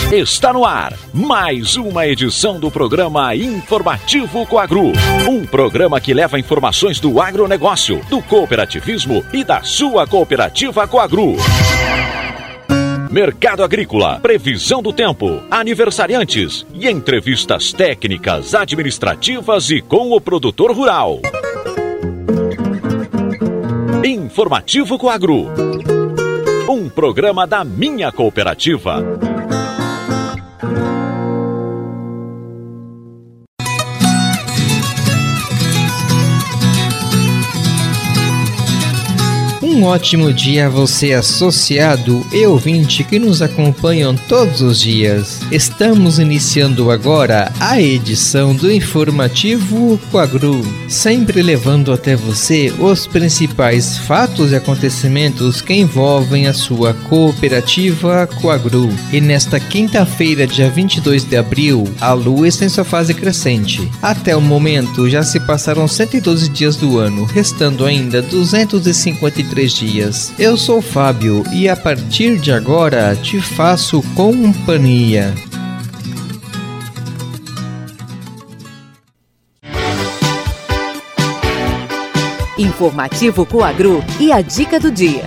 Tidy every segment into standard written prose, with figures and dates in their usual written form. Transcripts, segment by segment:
Está no ar mais uma edição do programa Informativo Coagro. Um programa que leva informações do agronegócio, do cooperativismo e da sua cooperativa Coagro. Mercado agrícola, previsão do tempo, aniversariantes e entrevistas técnicas, administrativas e com o produtor rural. Informativo Coagro. Um programa da minha cooperativa. Um ótimo dia a você, associado e ouvinte que nos acompanham todos os dias. Estamos iniciando agora a edição do Informativo Coagro, sempre levando até você os principais fatos e acontecimentos que envolvem a sua cooperativa Coagro. E nesta quinta-feira, dia 22 de abril, a Lua está em sua fase crescente. Até o momento, já se passaram 112 dias do ano, restando ainda 253 dias. Eu sou o Fábio e a partir de agora te faço companhia. Informativo Coagro e a dica do dia.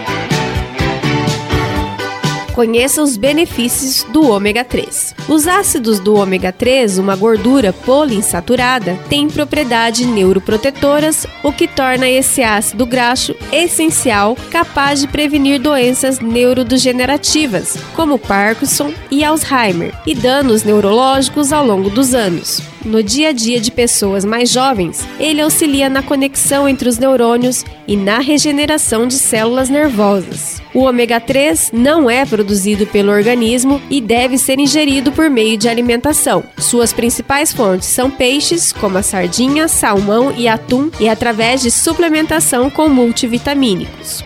Conheça os benefícios do ômega 3. Os ácidos do ômega 3, uma gordura poliinsaturada, têm propriedades neuroprotetoras, o que torna esse ácido graxo essencial, capaz de prevenir doenças neurodegenerativas, como Parkinson e Alzheimer, e danos neurológicos ao longo dos anos. No dia a dia de pessoas mais jovens, ele auxilia na conexão entre os neurônios e na regeneração de células nervosas. O ômega 3 não é produzido pelo organismo e deve ser ingerido por meio de alimentação. Suas principais fontes são peixes, como a sardinha, salmão e atum, e através de suplementação com multivitamínicos.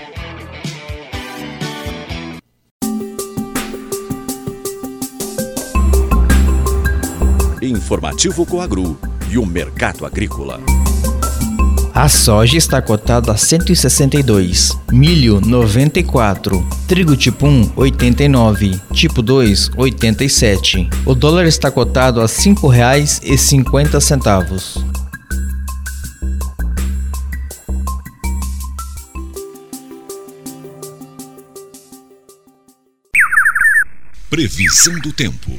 Informativo Coagro e o mercado agrícola. A soja está cotada a 162, milho 94, trigo tipo 1 89, tipo 2 87. O dólar está cotado a R$ 5,50. Previsão do tempo.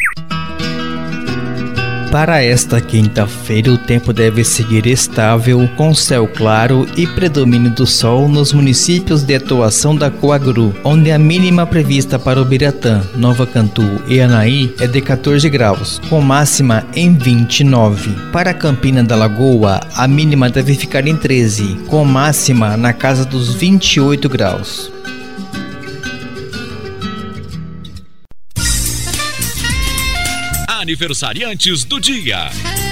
Para esta quinta-feira, o tempo deve seguir estável, com céu claro e predomínio do sol nos municípios de atuação da Coagro, onde a mínima prevista para Ubiratã, Nova Cantu e Anaí é de 14 graus, com máxima em 29. Para Campina da Lagoa, a mínima deve ficar em 13, com máxima na casa dos 28 graus. Aniversariantes do dia.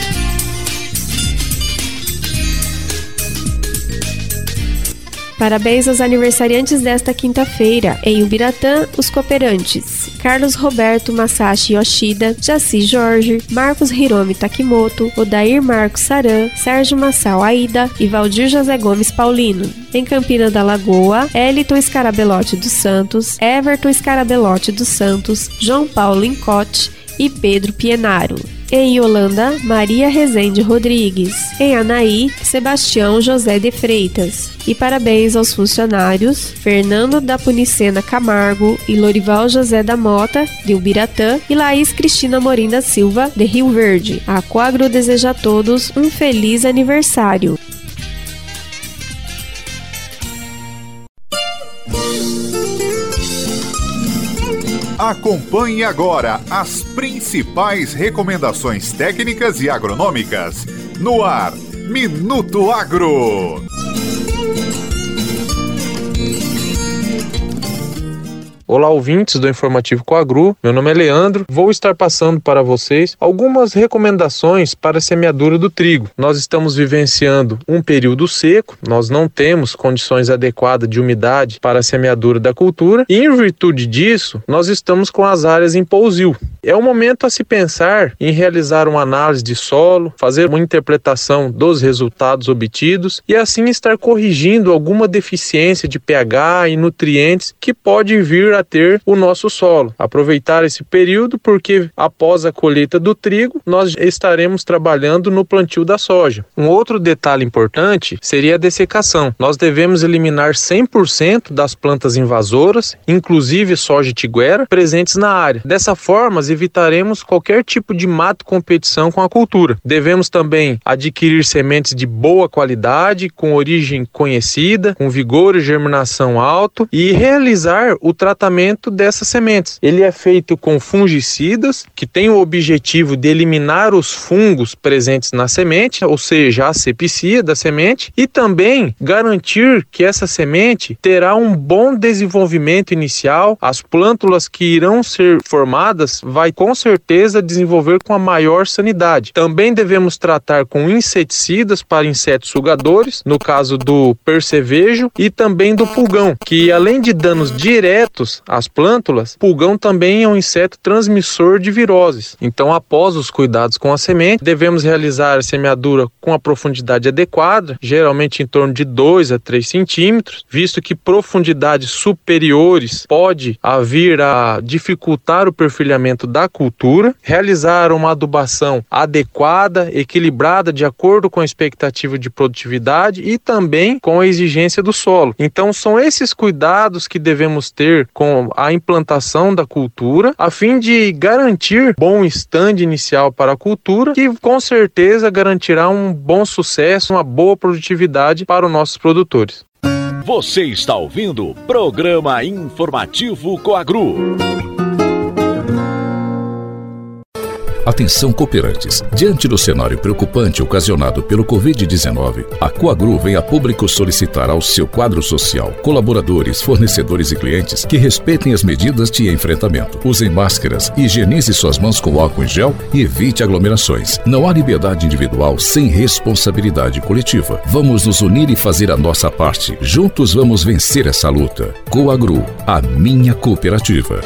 Parabéns aos aniversariantes desta quinta-feira. Em Ubiratã, os cooperantes: Carlos Roberto Masashi Yoshida, Jaci Jorge, Marcos Hiromi Takimoto, Odair Marcos Saran, Sérgio Massal Aida e Valdir José Gomes Paulino. Em Campina da Lagoa, Eliton Scarabelotti dos Santos, Everton Scarabelotti dos Santos, João Paulo Incote e Pedro Pienaro. Em Yolanda, Maria Rezende Rodrigues. Em Anaí, Sebastião José de Freitas. E parabéns aos funcionários Fernando da Punicena Camargo e Lorival José da Mota, de Ubiratã, e Laís Cristina Morim da Silva, de Rio Verde. A Coagro deseja a todos um feliz aniversário. Acompanhe agora as principais recomendações técnicas e agronômicas. No ar, Minuto Agro. Olá, ouvintes do Informativo Coagro, meu nome é Leandro, vou estar passando para vocês algumas recomendações para a semeadura do trigo. Nós estamos vivenciando um período seco, nós não temos condições adequadas de umidade para a semeadura da cultura e, em virtude disso, nós estamos com as áreas em pousio. É um momento a se pensar em realizar uma análise de solo, fazer uma interpretação dos resultados obtidos e assim estar corrigindo alguma deficiência de pH e nutrientes que pode vir a ter o nosso solo. Aproveitar esse período porque após a colheita do trigo, nós estaremos trabalhando no plantio da soja. Um outro detalhe importante seria a dessecação. Nós devemos eliminar 100% das plantas invasoras, inclusive soja tiguera, presentes na área. Dessa forma, evitaremos qualquer tipo de mato competição com a cultura. Devemos também adquirir sementes de boa qualidade, com origem conhecida, com vigor e germinação alto e realizar o tratamento dessas sementes. Ele é feito com fungicidas, que tem o objetivo de eliminar os fungos presentes na semente, ou seja, a asepsia da semente, e também garantir que essa semente terá um bom desenvolvimento inicial. As plântulas que irão ser formadas vai com certeza desenvolver com a maior sanidade. Também devemos tratar com inseticidas para insetos sugadores, no caso do percevejo e também do pulgão, que além de danos diretos às plântulas, pulgão também é um inseto transmissor de viroses. Então, após os cuidados com a semente, devemos realizar a semeadura com a profundidade adequada, geralmente em torno de 2 a 3 centímetros, visto que profundidades superiores pode vir a dificultar o perfilhamento da cultura, realizar uma adubação adequada, equilibrada, de acordo com a expectativa de produtividade e também com a exigência do solo. Então, são esses cuidados que devemos ter com a implantação da cultura, a fim de garantir bom stand inicial para a cultura, que com certeza garantirá um bom sucesso, uma boa produtividade para os nossos produtores. Você está ouvindo o Programa Informativo Coagru. Atenção cooperantes, diante do cenário preocupante ocasionado pelo Covid-19, a Coagru vem a público solicitar ao seu quadro social, colaboradores, fornecedores e clientes que respeitem as medidas de enfrentamento. Usem máscaras, higienize suas mãos com álcool em gel e evite aglomerações. Não há liberdade individual sem responsabilidade coletiva. Vamos nos unir e fazer a nossa parte. Juntos vamos vencer essa luta. Coagru, a minha cooperativa.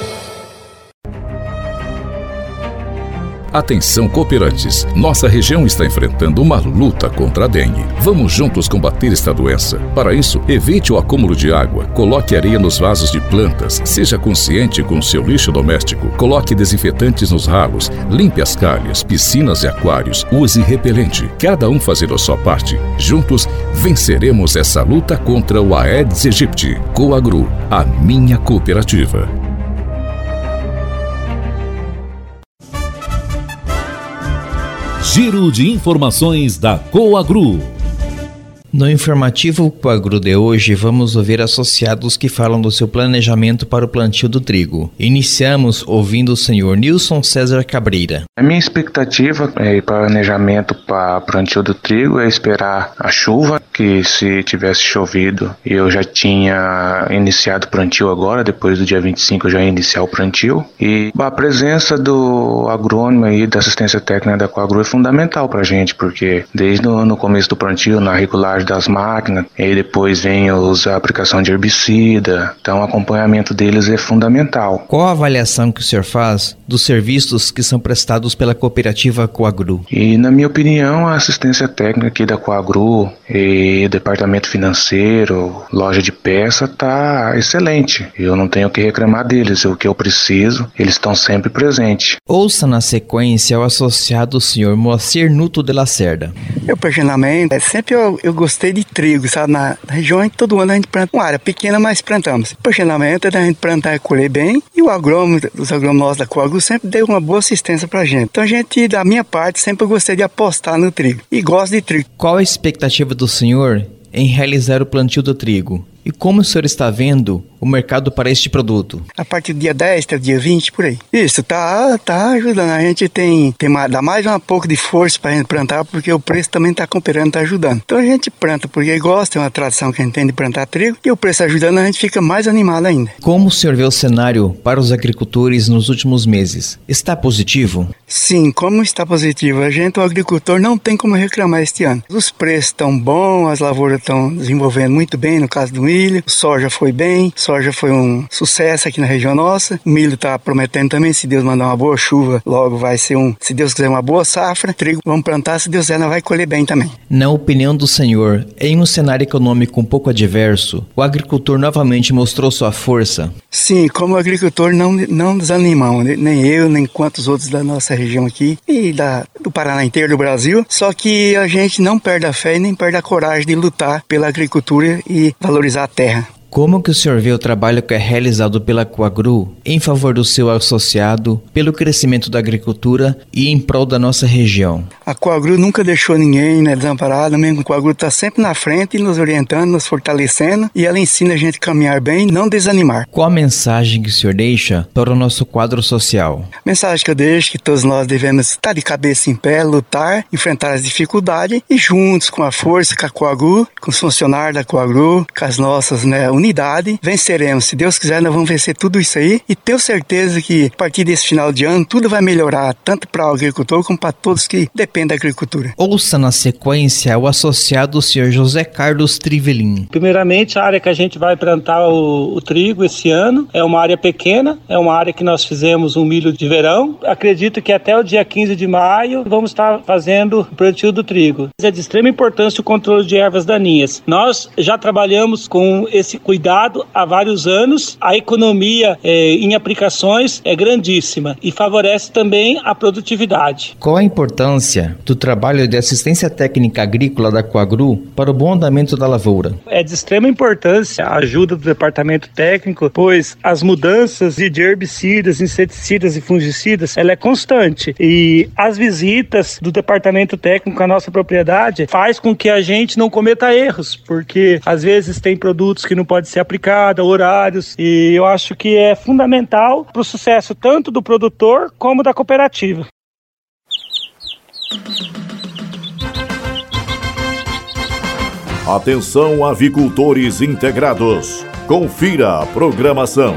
Atenção cooperantes, nossa região está enfrentando uma luta contra a dengue. Vamos juntos combater esta doença. Para isso, evite o acúmulo de água, coloque areia nos vasos de plantas, seja consciente com o seu lixo doméstico, coloque desinfetantes nos ralos, limpe as calhas, piscinas e aquários, use repelente. Cada um fazendo a sua parte. Juntos, venceremos essa luta contra o Aedes aegypti. Coagru, a minha cooperativa. Giro de informações da Coagru. No informativo Coagru de hoje, vamos ouvir associados que falam do seu planejamento para o plantio do trigo. Iniciamos ouvindo o senhor Nilson César Cabreira. A minha expectativa para planejamento para o plantio do trigo é esperar a chuva, que se tivesse chovido eu já tinha iniciado o plantio agora, depois do dia 25 eu já ia iniciar o plantio. E a presença do agrônomo e da assistência técnica da Coagru é fundamental para a gente, porque desde no começo do plantio, na regulagem das máquinas, e depois vem a aplicação de herbicida, então o acompanhamento deles é fundamental. Qual a avaliação que o senhor faz dos serviços que são prestados pela cooperativa Coagru? E na minha opinião, a assistência técnica aqui da Coagru e departamento financeiro, loja de peça, tá excelente. Eu não tenho o que reclamar deles, o que eu preciso, eles estão sempre presentes. Ouça na sequência o associado senhor Moacir Nuto de Lacerda. Eu personalmente, sempre eu gostei de trigo, sabe? Na região, todo ano a gente planta uma área pequena, mas plantamos. Personalmente, a gente plantar e colher bem, e o agrônomo, os agrônomos da Coagru sempre deu uma boa assistência pra gente. Então a gente, da minha parte, sempre gostei de apostar no trigo, e gosto de trigo. Qual a expectativa do senhor em realizar o plantio do trigo? E como o senhor está vendo o mercado para este produto? A partir do dia 10 até o dia 20, por aí. Isso, tá ajudando. A gente dá mais um pouco de força para a gente plantar, porque o preço também está cooperando, está ajudando. Então a gente planta porque gosta, é uma tradição que a gente tem de plantar trigo, e o preço ajudando, a gente fica mais animado ainda. Como o senhor vê o cenário para os agricultores nos últimos meses? Está positivo? Sim, como está positivo. O agricultor, não tem como reclamar este ano. Os preços estão bons, as lavouras estão desenvolvendo muito bem, no caso do milho. milho, soja foi bem, soja foi um sucesso aqui na região nossa, o milho está prometendo também, se Deus mandar uma boa chuva, logo vai ser se Deus quiser, uma boa safra, trigo vamos plantar, se Deus quiser, nós vai colher bem também. Na opinião do senhor, em um cenário econômico um pouco adverso, o agricultor novamente mostrou sua força? Sim, como agricultor não desanimamos, nem eu, nem quantos outros da nossa região aqui e do Paraná inteiro, do Brasil, só que a gente não perde a fé e nem perde a coragem de lutar pela agricultura e valorizar a terra. Como que o senhor vê o trabalho que é realizado pela Coagru em favor do seu associado, pelo crescimento da agricultura e em prol da nossa região? A Coagru nunca deixou ninguém desamparado, mesmo a Coagru está sempre na frente, nos orientando, nos fortalecendo, e ela ensina a gente a caminhar bem e não desanimar. Qual a mensagem que o senhor deixa para o nosso quadro social? A mensagem que eu deixo é que todos nós devemos estar de cabeça em pé, lutar, enfrentar as dificuldades e juntos com a força, com a Coagru, com os funcionários da Coagru, com as nossas unidade, venceremos. Se Deus quiser, nós vamos vencer tudo isso aí e tenho certeza que a partir desse final de ano tudo vai melhorar, tanto para o agricultor como para todos que dependem da agricultura. Ouça na sequência o associado Sr. José Carlos Trivelin. Primeiramente, a área que a gente vai plantar o trigo esse ano é uma área pequena, é uma área que nós fizemos um milho de verão. Acredito que até o dia 15 de maio vamos estar fazendo o plantio do trigo. É de extrema importância o controle de ervas daninhas. Nós já trabalhamos com esse cuidado há vários anos. A economia em aplicações é grandíssima e favorece também a produtividade. Qual a importância do trabalho de assistência técnica agrícola da Coagru para o bom andamento da lavoura? É de extrema importância a ajuda do departamento técnico, pois as mudanças de herbicidas, inseticidas e fungicidas, ela é constante e as visitas do departamento técnico à nossa propriedade faz com que a gente não cometa erros, porque às vezes tem produtos que não pode ser aplicado, horários, e eu acho que é fundamental para o sucesso tanto do produtor como da cooperativa. Atenção, avicultores integrados. Confira a programação.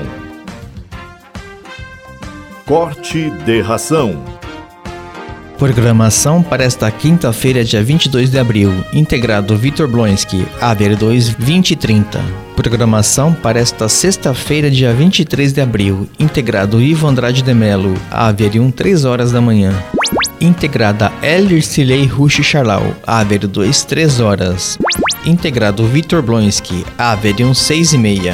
Corte de ração. Programação para esta quinta-feira, dia 22 de abril. Integrado Vitor Blonski, AVR2 2030. Programação para esta sexta-feira, dia 23 de abril. Integrado Ivo Andrade de Melo, AVR1 3 horas da manhã. Integrada Elircilei Rushi Charlau, AVR2 3 horas. Integrado Vitor Blonski, AVR1 6h30.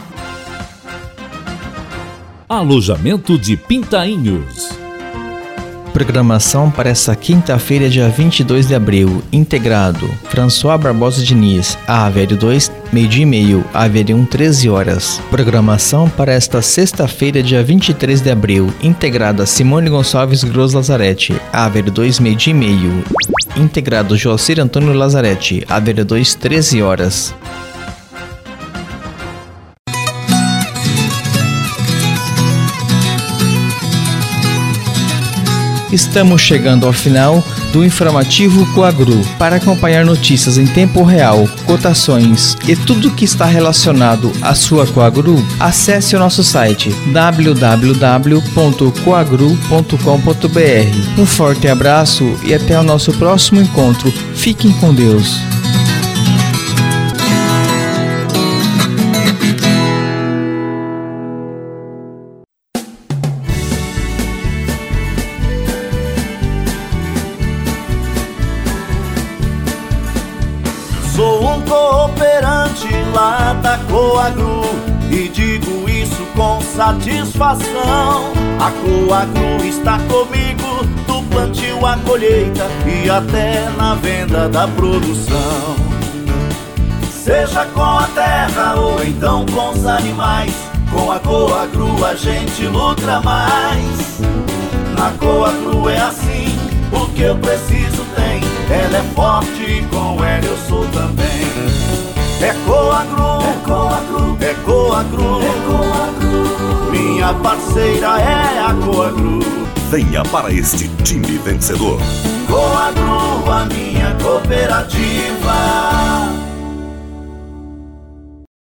Alojamento de Pintainhos. Programação para essa quinta-feira, dia 22 de abril. Integrado François Barbosa Diniz, AVR2 meio-dia e meio, AVR1 13 horas. Programação para esta sexta-feira, dia 23 de abril. Integrada Simone Gonçalves Gross Lazarete, AVR2 meio-dia e meio. Integrado Joacir Antônio Lazarete, AVR2 13 horas. Estamos chegando ao final do informativo Coagru. Para acompanhar notícias em tempo real, cotações e tudo o que está relacionado à sua Coagru, acesse o nosso site www.coagru.com.br. Um forte abraço e até o nosso próximo encontro. Fiquem com Deus. Sou um cooperante lá da Coagru e digo isso com satisfação. A Coagru está comigo do plantio à colheita e até na venda da produção. Seja com a terra ou então com os animais, com a Coagru a gente luta mais. Na Coagru é assim, o que eu preciso tem. Ela é forte e com ela eu sou também. É Coagru, é Coagru, é Coagru, é Coagru. Minha parceira é a Coagru. Venha para este time vencedor. Coagru, a minha cooperativa.